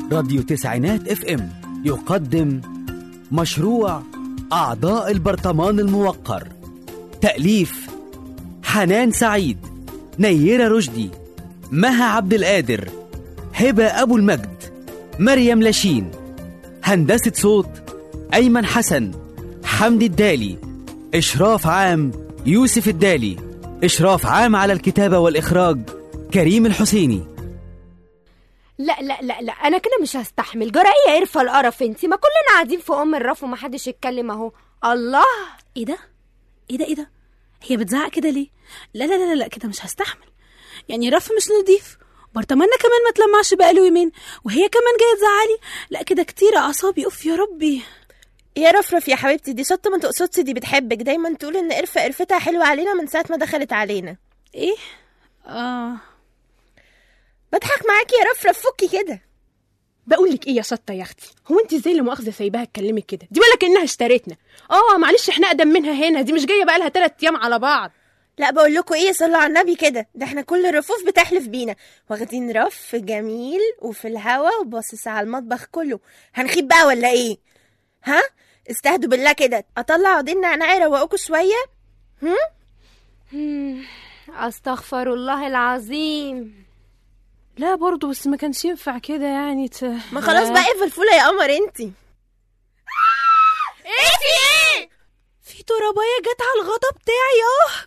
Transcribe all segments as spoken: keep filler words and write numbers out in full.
راديو تسعينات اف ام يقدم مشروع أعضاء البرطمان الموقر. تأليف حنان سعيد، نيرة رشدي، مها عبد القادر، هبة أبو المجد، مريم لاشين. هندسة صوت أيمن حسن، حمدي الدالي. إشراف عام يوسف الدالي. إشراف عام على الكتابة والإخراج كريم الحسيني. لا لا لا لا انا كده مش هستحمل. جرأية قرفة القرف انتي، ما كلنا قاعدين في ام الرف ومحدش يتكلم اهو. الله، ايه ده ايه ده ايه ده هي بتزعق كده ليه؟ لا لا لا لا كده مش هستحمل. يعني رف مش نضيف، برطماننا كمان ما تلمعش بقاله يومين، وهي كمان جايه تزعلي. لا كده كتير اعصابي. اوف يا ربي. يا رفرف يا حبيبتي، دي شطه ما تقصدش، دي بتحبك دايما تقول ان قرفه قرفتها حلوه علينا من ساعه ما دخلت علينا. ايه اه بضحك معاكي يا رفرف، فكي كده. بقول لك ايه يا شطه يا اختي، هو انت ازاي اللي مؤاخذه سايباها تكلمك كده؟ دي ولا كانها اشتريتنا. اه معلش احنا اقدم منها هنا، دي مش جايه بقى لها ثلاث ايام على بعض. لا بقول لكم ايه، صلوا على النبي كده، ده احنا كل الرفوف بتحلف بينا واخدين رف جميل وفي الهوا وباصص على المطبخ كله. هنخيب بقى ولا ايه؟ ها استهدوا بالله كده، اطلع عودين نعناع يروقوكوا شويه. هم استغفر الله العظيم. لا برضو بس ما كانش ينفع كده يعني ت... ما خلاص بقى ايه في الفوله يا قمر انتي. ايه في ايه؟ في ترابيه جت على الغطا بتاعي. اه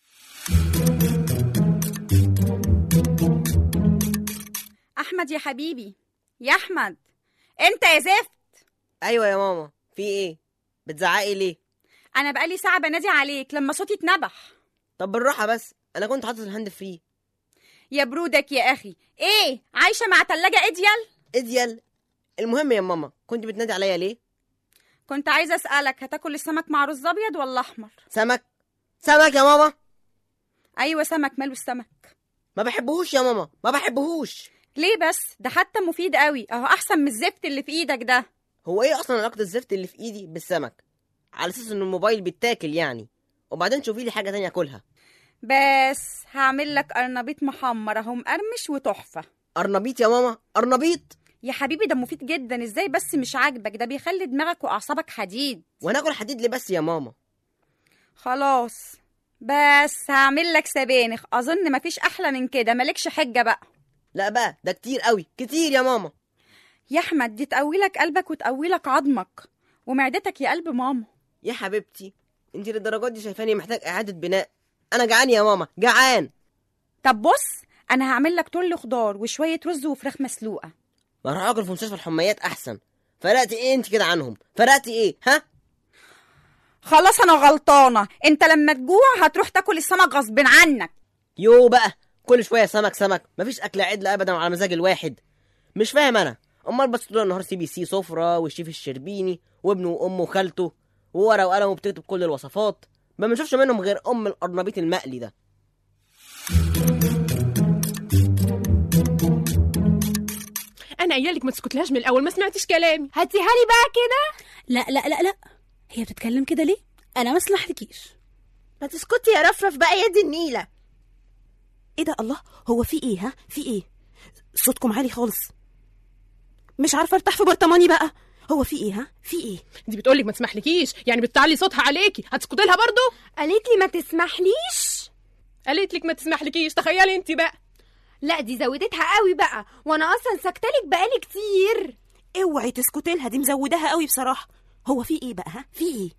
احمد يا حبيبي، يا احمد انت يا زفت. ايوه يا ماما، في ايه؟ بتزعقي ليه؟ انا بقالي ساعه بنادي عليك لما صوتي اتنبح. طب بالراحه بس، انا كنت حاطط الهاند فري. يا برودك يا اخي، ايه عايشه مع تلاجة اديال؟ اديال. المهم يا ماما، كنت بتنادي عليا ليه؟ كنت عايزه اسالك، هتاكل السمك مع رز ابيض ولا احمر؟ سمك. سمك يا ماما. ايوه سمك. ماله السمك؟ ما بحبهوش يا ماما، ما بحبهوش. ليه بس؟ ده حتى مفيد قوي اهو، احسن من الزفت اللي في ايدك ده. هو ايه اصلا علاقه الزفت اللي في ايدي بالسمك؟ على اساس ان الموبايل بيتاكل يعني. وبعدين شوفي لي حاجه تانية اكلها. بس هعمل لك قرنبيط محمر اهو، مقرمش وتحفه. قرنبيط يا ماما؟ قرنبيط يا حبيبي ده مفيد جدا، ازاي بس مش عاجبك؟ ده بيخلي دماغك واعصابك حديد. وانا اكل حديد ليه بس يا ماما؟ خلاص بس هعمل لك سبانخ، اظن مفيش احلى من كده، مالكش حجه بقى. لا بقى ده كتير قوي، كتير يا ماما. يا احمد دي تقويلك قلبك وتقويلك عظمك ومعدتك يا قلب ماما. يا حبيبتي انت للدرجات دي شايفاني محتاج اعاده بناء؟ انا جعان يا ماما، جعان. طب بص، انا هعمل لك طل خضار وشويه رز وفراخ مسلوقه. ما اروح اكل في مستشفى الحميات احسن. فرقتي ايه انت كده عنهم؟ فرقتي ايه؟ ها خلاص انا غلطانه، انت لما تجوع هتروح تاكل السمك غصب عنك. يو بقى كل شويه سمك سمك، مفيش اكل عدل ابدا على مزاج الواحد. مش فاهم انا، امال بس طول النهار سي بي سي سفره والشيف الشربيني وابنه وامه وخالته وورقه وقلم وبتكتب كل الوصفات، ما بنشوفش منهم غير ام القرنبيط المقلي ده. انا قايلك ما تسكتلهاش من الاول، ما سمعتش كلامي. هاتيها لي بقى كده. لا لا لا لا هي بتتكلم كده ليه؟ انا ما سمحتكيش. ما تسكتي يا رفرف بقى يا دي النيله. ايه ده؟ الله، هو في ايه؟ ها في ايه؟ صوتكم عالي خالص، مش عارفه ارتاح في برطماني بقى. هو في ايه؟ ها في ايه؟ دي بتقولك ما تسمحلكيش، يعني بتعلي صوتها عليكي، هتسكتي لها برضو؟ قالت لي ما تسمحليش. قالت لك ما تسمحلكيش، تخيلي انت بقى. لا دي زودتها قوي بقى، وانا اصلا سكتلك بقالي كتير. اوعي تسكتي لها، دي مزوداها قوي بصراحه. هو في ايه بقى؟ ها في ايه؟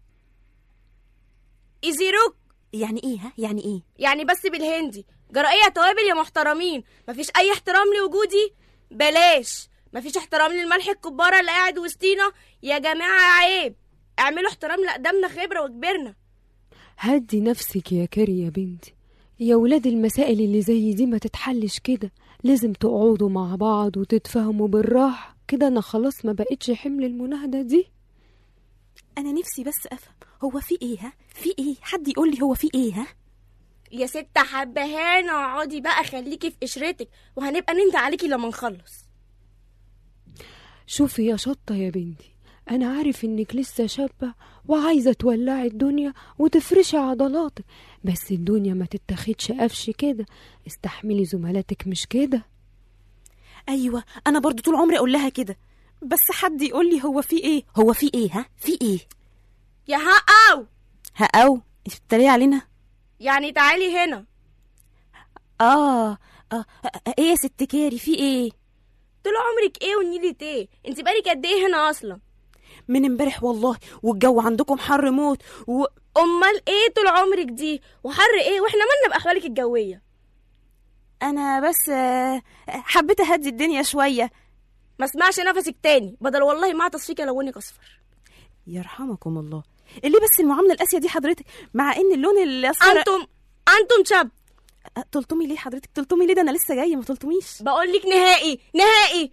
إزيروك. يعني ايه؟ ها يعني ايه؟ يعني بس بالهندي، جرائية توابل يا محترمين، مفيش اي احترام لوجودي. بلاش، مفيش احترام للملح الكبارة اللي قاعد وسطينا يا جماعة، عيب. اعملوا احترام لأقدامنا، خبرة وكبرنا. هدي نفسك يا كاري يا بنتي، يا ولاد المسائل اللي زي دي ما تتحلش كده، لازم تقعدوا مع بعض وتتفهموا بالراحة كده. انا خلاص ما بقتش حمل المناهدة دي. انا نفسي بس افهم، هو في ايه؟ ها في ايه؟ حد يقول لي هو في ايه؟ ها يا ست حبهانة، اقعدي بقى خليكي في قشرتك، وهنبقى ننده عليكي لما نخلص. شوفي يا شطة يا بنتي، انا عارف انك لسه شابة وعايزة تولعي الدنيا وتفرشي عضلاتك، بس الدنيا ما تتاخدش قفش كده. استحملي زملاتك مش كده. ايوه انا برضو طول عمري اقول لها كده، بس حد يقول لي هو في ايه؟ هو في ايه؟ ها في ايه؟ يا هقاو هقاو؟ انت بتتريقي علينا؟ يعني تعالي هنا. اه اه ايه يا ست كاري في ايه؟ طول عمرك ايه ونيلة ايه؟ انت بقالك قد ايه هنا اصلا؟ من امبارح والله، والجو عندكم حر موت و... امال ايه طول عمرك دي وحر ايه واحنا مالنا باحوالك الجويه؟ انا بس آه، حبيت اهدي الدنيا شويه. ما اسمعش نفسك تاني، بدل والله ما تصفيك لونك اصفر. يرحمكم الله. اللي بس المعامله القاسيه دي حضرتك، مع ان اللون الاصفر انتم انتم شاب. تلطمي ليه حضرتك؟ تلطمي ليه؟ ده انا لسه جايه، ما تلطميش. بقول لك نهائي نهائي.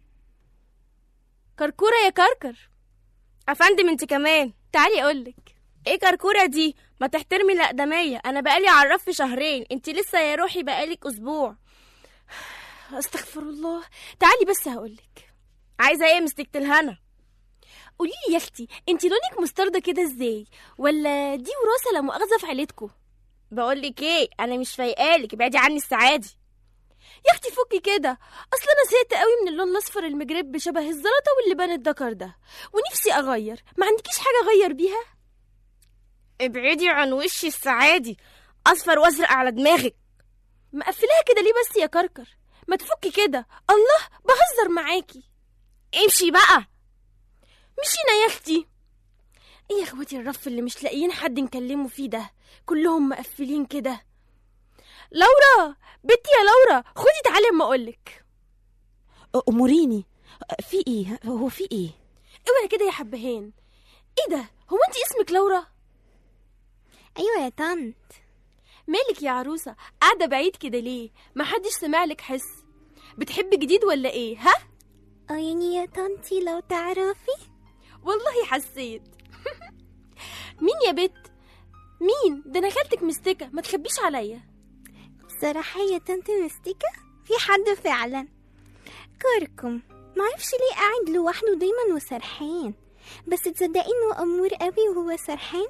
كركوره يا كركر. افندم انت كمان تعالي اقولك. ايه كركوره دي؟ ما تحترمي الاقدميه، انا بقالي على الرف شهرين، انت لسه يا روحي بقالك اسبوع. استغفر الله. تعالي بس هقولك. عايزه ايه مستكت الهنا؟ قولي لي يا اختي، انت لونك مستردة كده ازاي؟ ولا دي وراثه لا مؤاخذه في عيلتكم؟ بقول لك ايه، انا مش فايقالك، ابعدي عني السعادي. يا اختي فكي كده، اصل انا زهقت قوي من اللون الاصفر المجرب شبه الزلطه واللبان الدكر ده، ونفسي اغير. ما عندكيش حاجه اغير بيها؟ ابعدي عن وشي السعادي، اصفر وازرق على دماغك. مقفلاها كده ليه بس يا كركر؟ ما تفكي كده، الله بهزر معاكي. امشي بقى. مشينا يا اختي. ايه يا اخواتي الرف اللي مش لاقيين حد نكلمه فيه ده، كلهم مقفلين كده. لورا بنتي يا لورا، خدي تعالي اما اقولك. اموريني، في ايه؟ هو في ايه؟ اوعي كده يا حبهان. ايه ده؟ هو انت اسمك لورا؟ ايوه يا طنط. مالك يا عروسه قاعده بعيد كده ليه؟ ما حدش سمعلك حس. بتحبي جديد ولا ايه؟ ها اه يعني يا طنطي لو تعرفي. والله حسيت. مين يا بت؟ مين ده؟ انا خالتك مستكه، ما تخبيش عليا. صراحه يا طنط مستكه في حد فعلا. كركم معرفش ليه قاعد لوحده دايما وسرحان، بس تصدقي انه امور قوي وهو سرحان.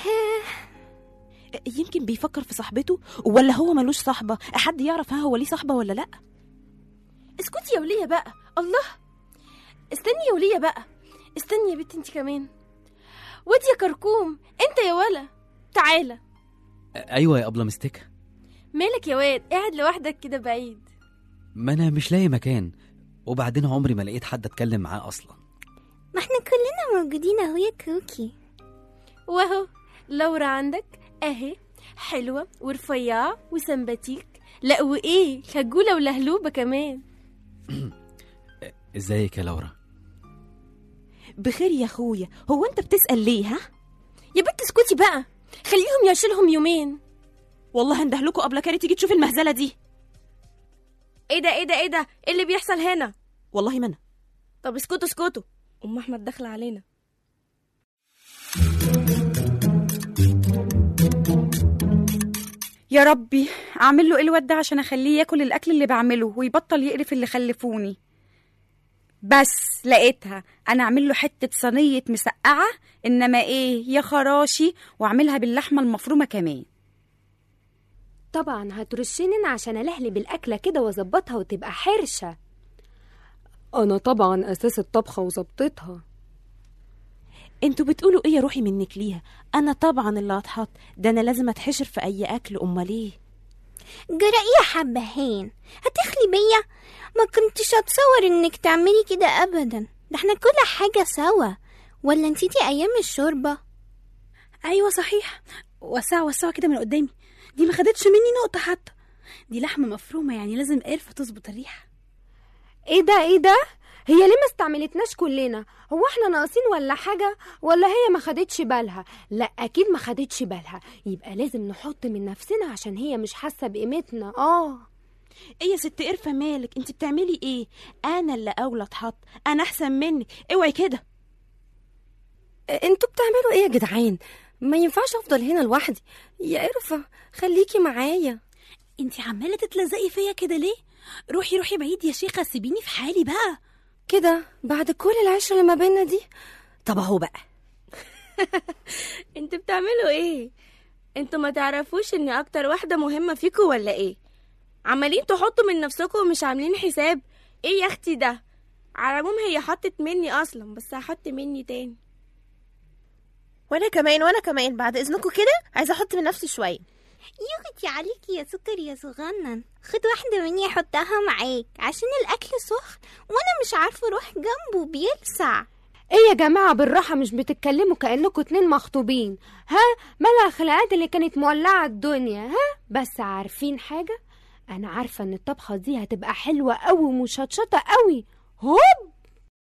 يمكن بيفكر في صاحبته، ولا هو ملوش صاحبه؟ حد يعرف ها هو ليه صاحبه ولا لا؟ اسكتي يا وليه بقى. الله استني يا وليه بقى، استني يا بنت انت كمان. ودي يا كركوم انت يا ولا، تعالى. ايوه يا ابله مستكه. مالك يا واد قاعد لوحدك كده بعيد؟ ما انا مش لاقي مكان، وبعدين عمري ما لقيت حد اتكلم معاه اصلا. ما احنا كلنا موجودين اهو يا كوكي. واهو لورا عندك اهي، حلوه ورفيعه وسمباتيك، لا وايه خجوله ولهلوبه كمان. ازيك يا لورا؟ بخير يا اخويا. هو انت بتسأل ليه؟ ها يا بنت اسكتي بقى، خليهم يعيشلهم يومين. والله هندهلكوا قبل كاري تيجي تشوف المهزله دي. ايه ده ايه ده ايه ده؟ ايه اللي بيحصل هنا؟ والله ما انا. طب اسكتوا اسكتوا، ام احمد داخله علينا. يا ربي اعمل له ايه الواد ده عشان اخليه ياكل الاكل اللي بعمله ويبطل يقرف اللي خلفوني. بس لقيتها، انا اعمل له حته صينيه مسقعه، انما ايه يا خراشي، واعملها باللحمه المفرومه كمان. طبعا هترشيني عشان الهلي بالاكله كده واظبطها وتبقى حرشه. انا طبعا اساس الطبخه وظبطتها. انتوا بتقولوا ايه يا روحي منك ليها؟ انا طبعا اللي هتحط، ده انا لازم اتحشر في اي اكل. امال ايه؟ جرأي يا حبهان، هتخلي بيا؟ ما كنتش اتصور انك تعملي كده ابدا، ده احنا كل حاجه سوا. ولا نسيتي ايام الشوربه؟ ايوه صحيح، وسعوا وسعوا كده من قدامي، دي ما خدتش مني نقطه حتى. دي لحمه مفرومه يعني لازم قرفه تظبط الريحه. ايه ده ايه ده؟ هي ليه ما استعملتناش كلنا؟ هو احنا ناقصين ولا حاجه؟ ولا هي ما خدتش بالها؟ لا اكيد ما خدتش بالها، يبقى لازم نحط من نفسنا عشان هي مش حاسه بقيمتنا. اه ايه يا ست قرفه مالك؟ انت بتعملي ايه؟ انا اللي اولى اتحط، انا احسن منك، اوعي كده. انتوا بتعملوا ايه يا جدعان؟ ما ينفعش افضل هنا لوحدي يا قرفه، خليكي معايا. انت عماله تتلزقي فيا كده ليه؟ روحي روحي بعيد يا شيخه، سيبيني في حالي بقى كده بعد كل العشره اللي ما بيننا دي. طب اهو بقى. انتوا بتعملوا ايه؟ انتوا ما تعرفوش اني اكتر واحده مهمه فيكم ولا ايه؟ عمالين تحطوا من نفسكم ومش عاملين حساب ايه يا اختي ده؟ على العموم هي حطت مني اصلا، بس هحط مني تاني. وانا كمان وانا كمان بعد اذنكم كده عايزه احط من نفسي شويه. يوختي عليكي يا سكر يا صغنن، خد واحدة مني حطها معاك عشان الأكل سخن وأنا مش عارفة أروح جنبه بيلسع. ايه يا جماعة بالراحة، مش بتتكلموا كأنكم اتنين مخطوبين؟ ها مالها الخناقات اللي كانت مولعة الدنيا؟ ها بس عارفين حاجة؟ أنا عارفة إن الطبخة دي هتبقى حلوة قوي ومشطشطة قوي. هوب.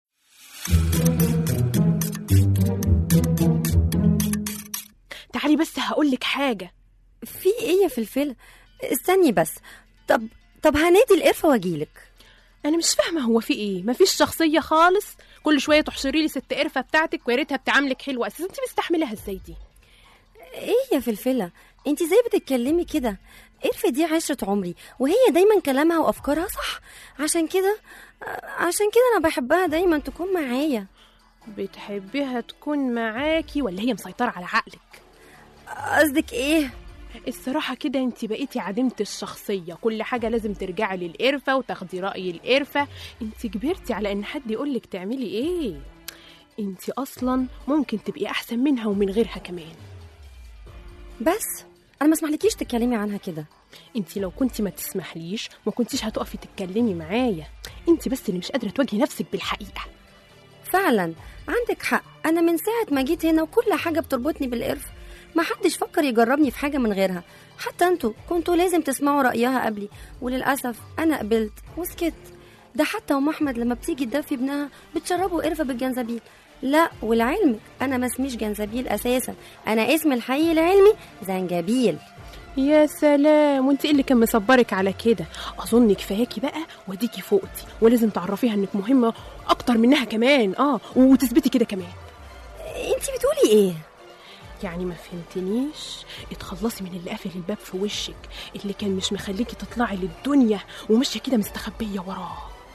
تعالي بس هقولك حاجة. في ايه يا فلفل؟ استني بس. طب طب هنادي القرفة واجيلك. انا مش فاهمه هو في ايه، مفيش شخصيه خالص، كل شويه تحشري لي ست قرفه بتاعتك ويا ريتها بتعاملك حلوه اساسا، انت مستحملها ازاي دي؟ ايه يا فلفله انت زي بتتكلمي كده؟ قرفة دي عشرة عمري وهي دايما كلامها وافكارها صح، عشان كده عشان كده انا بحبها دايما تكون معايا. بتحبيها تكون معاكي ولا هي مسيطره على عقلك؟ قصدك ايه؟ الصراحة كده انت بقيتي عديمة الشخصية، كل حاجة لازم ترجعي للقرفة وتاخدي رأي القرفة. انت كبرتي على ان حد يقولك تعملي ايه. انت اصلا ممكن تبقي احسن منها ومن غيرها كمان. بس انا ما اسمحلكيش تتكلمي عنها كده. انت لو كنتي ما تسمحليش ما كنتيش هتقفي تتكلمي معايا، انت بس اللي مش قادرة تواجهي نفسك بالحقيقة. فعلا عندك حق، انا من ساعة ما جيت هنا وكل حاجة بتربطني بالقرفة، ما حدش فكر يجربني في حاجة من غيرها، حتى انتوا كنتوا لازم تسمعوا رأيها قبلي، وللأسف أنا قبلت وسكت. ده حتى أم أحمد لما بتيجي تدفي ابنها بتشربه قرفة بالجنزبيل. لا ولعلمك أنا ما اسميش جنزبيل أساسا، أنا اسمي الحقيقي العلمي زنجبيل. يا سلام، وانت ايه اللي كان مصبرك على كده؟ اظن كفاياكي بقى وديكي فوقتي، ولازم تعرفيها انك مهمة اكتر منها كمان. اه وتثبتي كده كمان. انت بتقولي ايه؟ يعني ما فهمتنيش؟ اتخلصي من اللي قافل الباب في وشك، اللي كان مش مخليكي تطلعي للدنيا وماشيه كده مستخبيه وراه.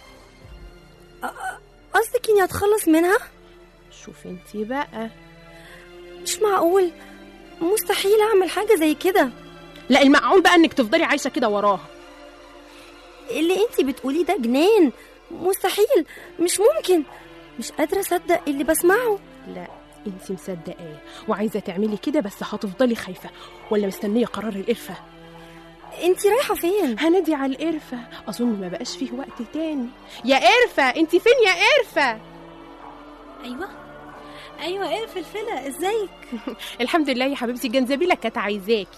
قصدك اني اتخلص منها؟ شوفي انتي بقى. مش معقول، مستحيل اعمل حاجه زي كده. لا المعقول بقى انك تفضلي عايشه كده وراها. اللي انتي بتقوليه ده جنان، مستحيل، مش ممكن، مش قادره اصدق اللي بسمعه. لا انتي مصدقاه وعايزه تعملي كده، بس هتفضلي خايفه ولا مستنيه قرار القرفه؟ انتي رايحه فين؟ هنادي على القرفه، اظن ما بقاش فيه وقت تاني. يا قرفه انتي فين يا قرفه؟ ايوه ايوه ايه الفلفله ازيك؟ الحمد لله يا حبيبتي، جنزبيلك كانت عايزاكي.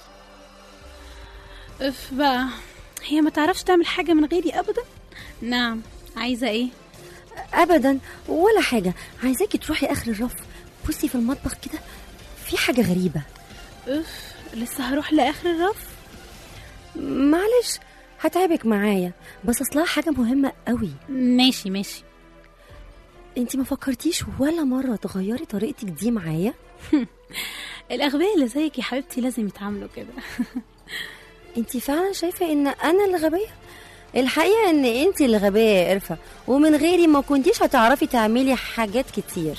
اف بقى، هي ما تعرفش تعمل حاجه من غيري ابدا. نعم، عايزه ايه؟ ابدا ولا حاجه، عايزاكي تروحي اخر الرف، بصي في المطبخ كده في حاجه غريبه. اف لسه هروح لاخر الرف؟ معلش هتعبك معايا، بس اصلها حاجه مهمه قوي. ماشي ماشي. انتي ما فكرتيش ولا مره تغيري طريقتك دي معايا؟ الاغبياء اللي زيك يا حبيبتي لازم يتعاملوا كده. انتي فعلا شايفه ان انا اللي غبيه؟ الحقيقه ان انتي اللي غبيه يا قرفه، ومن غيري ما كنتيش هتعرفي تعملي حاجات كتير.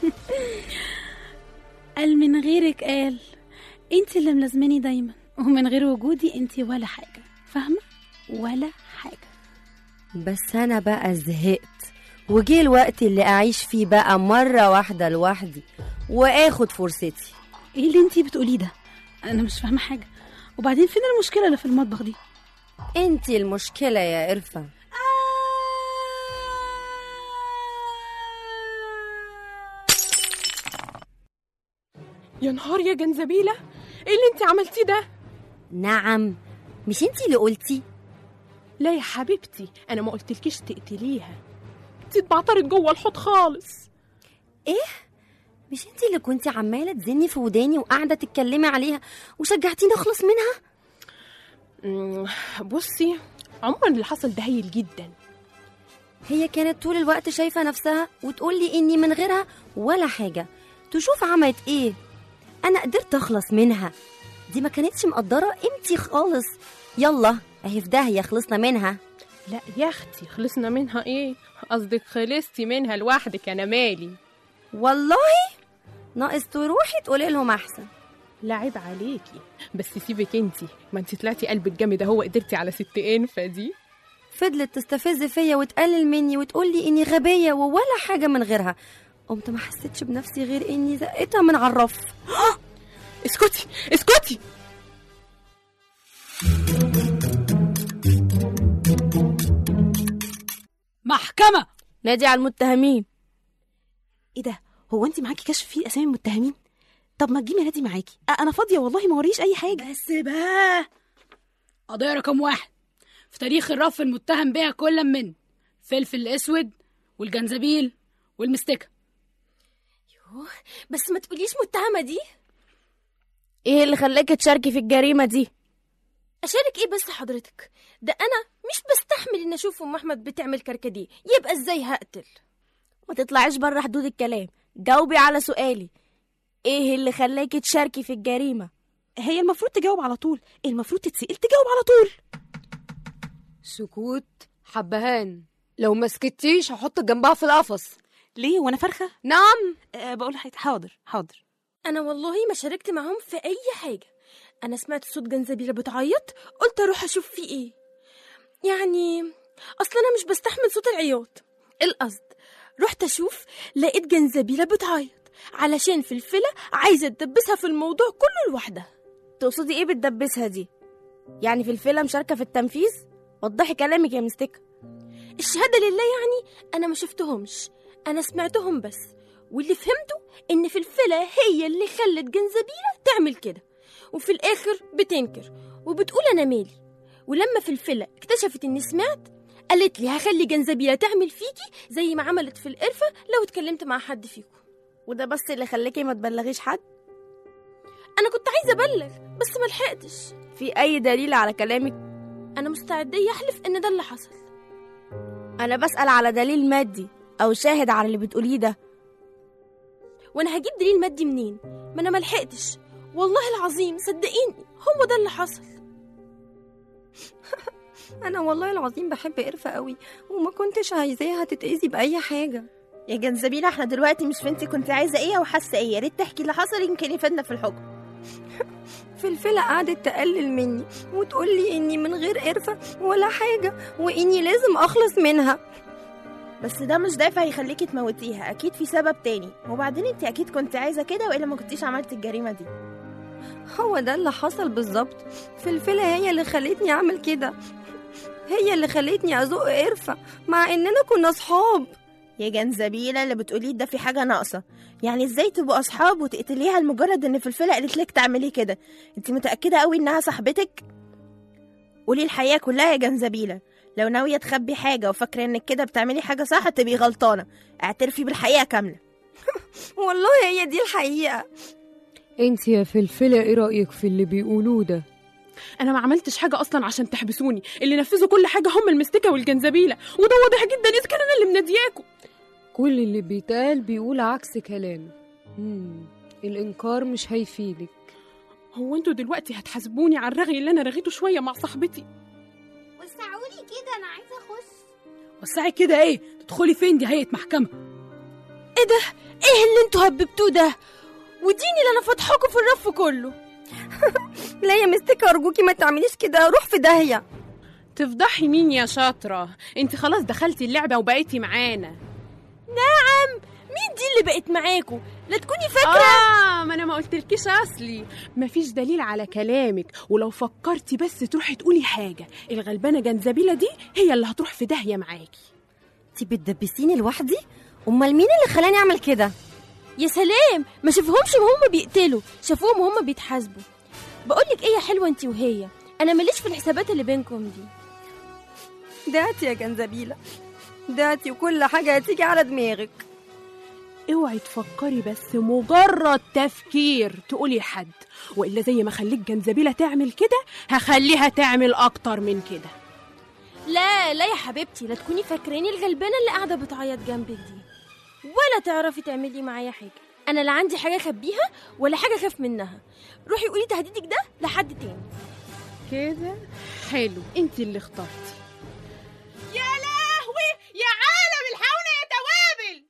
قال من غيرك، قال انتي اللي ملازماني دايما، ومن غير وجودي انتي ولا حاجه، فاهمه؟ ولا حاجه. بس انا بقى زهقت، وجه الوقت اللي اعيش فيه بقى مره واحده لوحدي واخد فرصتي. ايه اللي انتي بتقوليه ده؟ انا مش فاهمه حاجه. وبعدين فين المشكله اللي في المطبخ دي؟ انتي المشكله يا قرفه. يا نهار يا جنزبيله، ايه اللي انتي عملتيه ده؟ نعم، مش انتي اللي قلتي؟ لا يا حبيبتي، انا ما قلتلكيش تقتليها، انتي اتبعترت جوه الحوض خالص. ايه؟ مش انتي اللي كنتي عماله تزني في وداني وقاعده تتكلمي عليها وشجعتيني اخلص منها؟ بصي، عموما اللي حصل ده هايل جدا. هي كانت طول الوقت شايفه نفسها وتقولي اني من غيرها ولا حاجه، تشوف عملت ايه. انا قدرت اخلص منها، دي ما كانتش مقدره قيمتي خالص. يلا اهي في داهيه، خلصنا منها. لا يا اختي، خلصنا منها ايه؟ قصدك خلصتي منها لوحدك، انا مالي. والله ناقص تروحي تقولي لهم احسن. لا عيب عليكي، بس سيبك انتي، ما انتي طلعتي قلبك جامد اهو، قدرتي على ست انفه دي. فضلت تستفز فيا وتقلل مني وتقول لي اني غبيه وولا حاجه من غيرها. قمت ما حسيتش بنفسي غير اني زقتها من على الرف. اسكتي اسكتي. محكمة. نادي على المتهمين. ايه ده؟ هو انت معاكي كشف فيه اسامي المتهمين؟ طب ما تجيبي نادي معاكي، انا فاضيه والله ما وريش اي حاجه. بس بقى قضية رقم واحد في تاريخ الرف المتهم بها كل من فلفل الاسود والجنزبيل والمستكه. يوه بس ما تقوليش متهمه دي. ايه اللي خلاك تشاركي في الجريمه دي؟ اشارك ايه بس حضرتك؟ ده انا مش بستحمل ان اشوف ام احمد بتعمل كركديه، يبقى ازاي هقتل؟ ما تطلعيش بره حدود الكلام، جاوبي على سؤالي. ايه اللي خلاكي تشاركي في الجريمه؟ هي المفروض تجاوب على طول، المفروض تتسأل تجاوب على طول. سكوت حبهان، لو ما سكتيش هحطك جنبها في القفص. ليه وانا فرخه؟ نعم. أه بقول حاجه. حاضر حاضر. انا والله ما شاركت معاهم في اي حاجه. انا سمعت صوت جنزبيله بتعيط، قلت اروح اشوف فيه ايه. يعني اصلا انا مش بستحمل صوت العياط. القصد رحت اشوف، لقيت جنزبيله بتعيط علشان فلفله عايزه تدبسها في الموضوع كله لوحدها. تقصدي ايه بتدبسها دي؟ يعني فلفله مشاركه في التنفيذ؟ وضحي كلامك يا مستكه. الشهاده لله، يعني انا ما شفتهمش، انا سمعتهم بس، واللي فهمته ان فلفله هي اللي خلت جنزبيله تعمل كده، وفي الاخر بتنكر وبتقول انا مالي. ولما فلفله اكتشفت اني سمعت، قالت لي هخلي جنزبيله تعمل فيكي زي ما عملت في القرفه لو اتكلمت مع حد فيكم. وده بس اللي خلاكي ما تبلغيش حد؟ انا كنت عايزه ابلغ بس ما لحقتش. في اي دليل على كلامك؟ انا مستعده احلف ان ده اللي حصل. انا بسأل على دليل مادي او شاهد على اللي بتقوليه ده. وانا هجيب دليل مادي منين؟ ما انا ما لحقتش والله العظيم، صدقيني هو ده اللي حصل. انا والله العظيم بحب قرفه قوي وما كنتش عايزاها تتأذي باي حاجه. يا جنزبيله احنا دلوقتي مش فهمتي كنت عايزه ايه او حاسه ايه، يا ريت تحكي اللي حصل يمكن يفيدنا في الحكم. فلفله قعدت تقلل مني وتقول لي اني من غير قرفه ولا حاجه واني لازم اخلص منها. بس ده مش دافع يخليكي تموتيها، اكيد في سبب تاني. وبعدين انت اكيد كنت عايزه كده والا ما كنتيش عملتي الجريمه دي. هو ده اللي حصل بالظبط. فلفله هي اللي خلتني اعمل كده، هي اللي خلتني ازق قرفه مع اننا كنا اصحاب. يا جنزبيله اللي بتقوليه ده في حاجه ناقصه. يعني ازاي تبقوا اصحاب وتقتليها لمجرد ان فلفله قالت لك تعملي كده؟ انت متاكده قوي انها صاحبتك؟ قولي الحقيقه كلها يا جنزبيله. لو ناويه تخبي حاجه وفاكره انك كده بتعملي حاجه صح تبقي غلطانه. اعترفي بالحقيقه كامله. والله هي دي الحقيقه. انت يا فلفله ايه رايك في اللي بيقولوه ده؟ انا ما عملتش حاجه اصلا عشان تحبسوني، اللي نفذوا كل حاجه هم المستكه والجنزبيله، وده واضح جدا اذا كان انا اللي منادياكم. كل اللي بيتقال بيقول عكس كلامي. امم الانكار مش هيفيدك. هو انتوا دلوقتي هتحاسبوني على الرغي اللي انا رغيته شويه مع صاحبتي؟ وسعولي كده، انا عايزه اخش. وسعي كده ايه؟ تدخلي فين؟ دي هيئه محكمه. ايه ده؟ ايه اللي انتوا هببتوه ده؟ وديني اللي انا فاتحاكوا في الرف كله. لا يا مستكه ارجوكي ما تعمليش كده، روح في داهيه. تفضحي مين يا شاطره؟ انت خلاص دخلتي اللعبه وبقيتي معانا. نعم، مين دي اللي بقت معاكوا؟ لا تكوني فاكره. اه ما انا ما قلتلكيش اصلي، مفيش دليل على كلامك، ولو فكرتي بس تروحي تقولي حاجه الغلبانه جنزبيله دي هي اللي هتروح في داهيه معاكي. انت بتدبسيني لوحدي؟ امال مين اللي خلاني اعمل كده؟ يا سلام، ما شافوهمش وهم بيقتلوا، شافوهم وهم بيتحاسبوا. بقولك ايه يا حلوه انت وهي، انا ماليش في الحسابات اللي بينكم دي. دعتي يا جنزبيله، دعتي وكل حاجه هتيجي على دماغك. اوعي تفكري بس مجرد تفكير تقولي لحد، والا زي ما خليك جنزبيله تعمل كده هخليها تعمل اكتر من كده. لا لا يا حبيبتي، لا تكوني فاكراني الغلبانه اللي قاعده بتعيط جنبك دي، ولا تعرفي تعملي معايا حاجه. انا لا عندي حاجه اخبيها ولا حاجه اخاف منها. روحي قولي تهديدك ده لحد تاني. كده حلو، انت اللي اخترتي. يا لهوي يا عالم الحقونا يا توابل.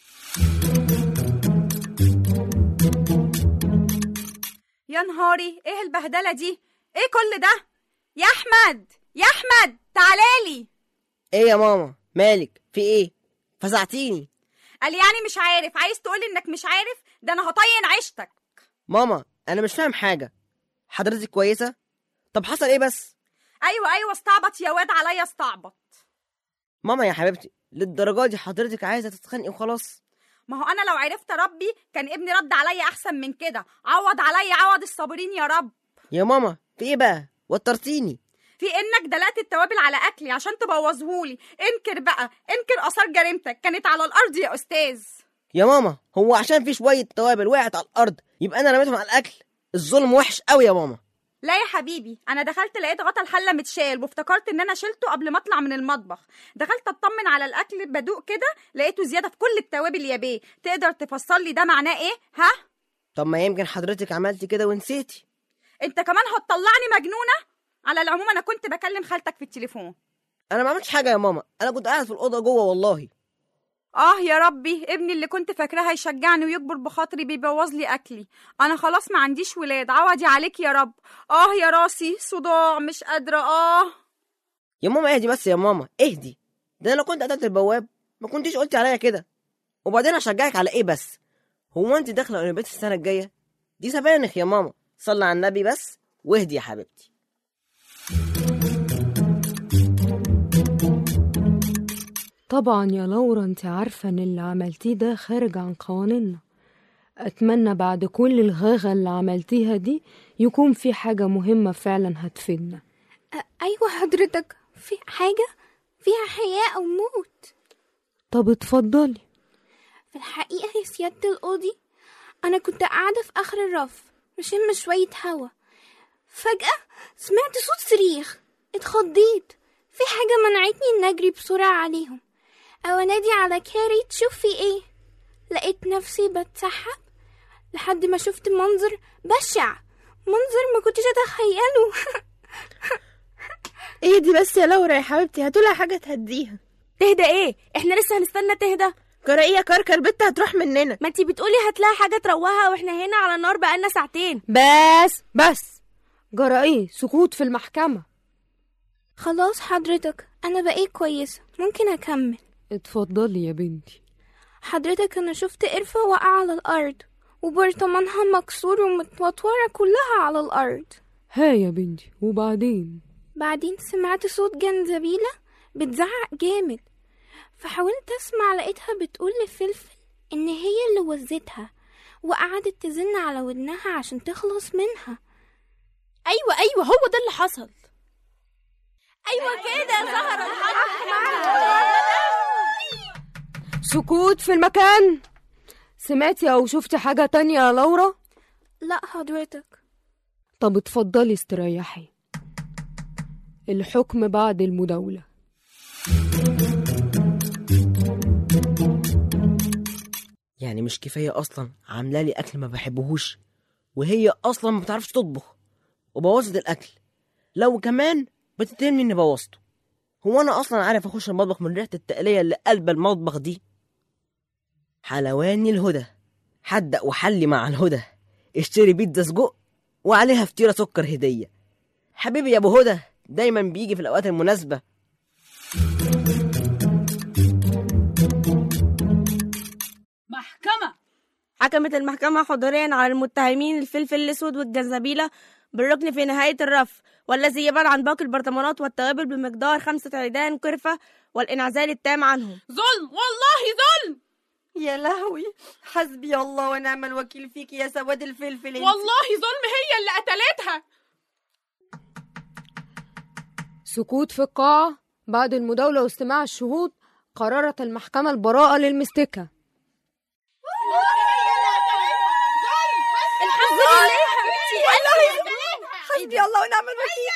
يا نهاري، ايه البهدله دي؟ ايه كل ده؟ يا احمد، يا احمد تعالالي. ايه يا ماما مالك في ايه؟ فزعتيني. قال يعني مش عارف؟ عايز تقولي انك مش عارف؟ ده انا هطين عيشتك. ماما انا مش فاهم حاجه، حضرتك كويسه؟ طب حصل ايه بس؟ ايوه ايوه استعبط يا واد، عليا استعبط. ماما يا حبيبتي للدرجه دي حضرتك عايزه تتخانقي وخلاص؟ ما هو انا لو عرفت ربي كان ابني رد عليا احسن من كده. عوض عليا عوض الصابرين يا رب. يا ماما في ايه بقى؟ وترتيني. في انك دلقت التوابل على اكلي عشان تبوظهولي. انكر بقى، انكر اثار جريمتك كانت على الارض يا استاذ. يا ماما هو عشان في شويه توابل وقعت على الارض يبقى انا رميتهم على الاكل؟ الظلم وحش قوي يا ماما. لا يا حبيبي، انا دخلت لقيت غطا الحله متشال وافتكرت ان انا شلته قبل ما اطلع من المطبخ. دخلت اطمن على الاكل بدوق كده لقيته زياده في كل التوابل يا بيه. تقدر تفسر لي ده معناه ايه؟ ها؟ طب ما يمكن حضرتك عملتي كده ونسيتي. انت كمان هتطلعني مجنونه؟ على العموم انا كنت بكلم خالتك في التليفون. انا ما عملتش حاجه يا ماما، انا كنت قاعد في الاوضه جوه والله. اه يا ربي، ابني اللي كنت فاكراه هيشجعني ويكبر بخاطري بيبوظ لي اكلي. انا خلاص ما عنديش ولاد، عوضي عليك يا رب. اه يا راسي صداع مش قادره. اه يا ماما اهدي بس يا ماما اهدي. ده انا لو كنت قتلت البواب ما كنتيش قلتي عليا كده. وبعدين اشجعك على ايه بس؟ هو انت داخله اولمبياد السنه الجايه؟ دي سبانخ يا ماما. صلي على النبي بس واهدي يا حبيبتي. طبعا يا لورا انت عارفة ان اللي عملتيه ده خارج عن قوانيننا. اتمنى بعد كل الغاغة اللي عملتيها دي يكون في حاجة مهمة فعلا هتفيدنا. ايوه حضرتك، في حاجة فيها حياة او موت. طب اتفضلي. في الحقيقة يا سيادة القاضي، انا كنت قاعدة في اخر الرف بشم شوية هوا، فجأة سمعت صوت صريخ. اتخضيت، في حاجة منعتني ان اجري بسرعة عليهم او انادي على كاري تشوف في ايه. لقيت نفسي بتسحب لحد ما شفت منظر بشع، منظر ما كنتش اتخيله. ايه دي بس يا لورا يا حبيبتي؟ هاتولها حاجة تهديها. تهدى ايه؟ احنا لسه هنستنى تهدى؟ جرائية كركر بنت هتروح مننا. ما انتي بتقولي هتلاقي حاجة تروها واحنا هنا على النار بقالنا ساعتين. بس بس جرائية سكوت في المحكمة. خلاص حضرتك، انا بقيت كويسة، ممكن اكمل. اتفضلي يا بنتي. حضرتك انا شفت قرفة واقعة على الارض وبرطمانها مكسور ومتوتورة كلها على الارض. ها يا بنتي وبعدين؟ بعدين سمعت صوت جنزبيلة بتزعق جامد، فحاولت اسمع لقيتها بتقول لفلفل ان هي اللي وزتها وقعدت تزن على ودنها عشان تخلص منها. ايوه ايوه هو ده اللي حصل. ايوه كده ظهر الحق. سكوت في المكان. سمعتي او شفتي حاجة تانية يا لورا؟ لا حضرتك. طب اتفضلي استريحي. الحكم بعد المداولة. يعني مش كفايه اصلا عامله لي اكل ما بحبهوش، وهي اصلا ما بتعرفش تطبخ وبوظت الاكل، لو كمان بتتهمني اني بوظته. هو انا اصلا عارف اخش المطبخ من ريحه التقليه اللي قلب المطبخ دي؟ حلواني الهدى، حدق وحلي مع الهدى، اشتري بيتزا سجق وعليها فطيره سكر هديه. حبيبي يا ابو هدى دايما بيجي في الاوقات المناسبه. محكمة. حكمت المحكمة حضوريا على المتهمين الفلفل الأسود والجنزبيلة بالركن في نهاية الرف، والذي يبعد عن باقي البرطمانات والتوابل بمقدار خمسة عيدان كرفة والانعزال التام عنهم. ظلم، والله ظلم. يا لهوي، حسبي الله ونعم الوكيل فيك يا سواد الفلفل. والله ظلم، هي اللي قتلتها. سكوت في القاعة. بعد المداولة واستماع الشهود قررت المحكمة البراءة للمستكة. الحمد لله حبيبتي، والله حسبي الله ونعم الوكيل.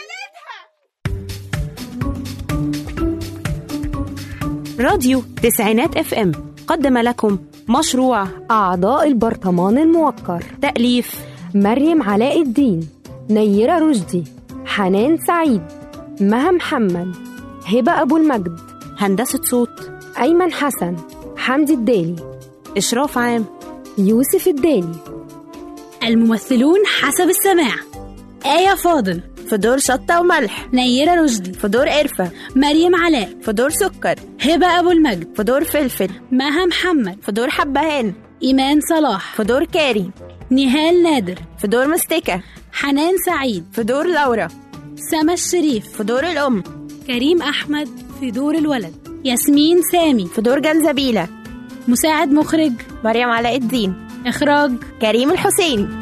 راديو تسعينات اف ام قدم لكم مشروع أعضاء البرطمان الموقر. تأليف مريم علاء الدين، نيرة رشدي، حنان سعيد، مها محمد، هبة أبو المجد. هندسة صوت أيمن حسن، حمدي الدالي. إشراف عام يوسف الدالي. الممثلون حسب السماع: آية فاضل في دور شطة وملح. نيرة رشدي في دور قرفة. مريم علاء في دور سكر. هبة أبو المجد في دور فلفل. مها محمد في دور حبهان. إيمان صلاح في دور كاري. نهال نادر في دور مستكة. حنان سعيد في دور لورا. سما الشريف في دور الأم. كريم أحمد في دور الولد. ياسمين سامي في دور جنزبيلة. مساعد مخرج مريم علاء الدين. إخراج كريم الحسيني.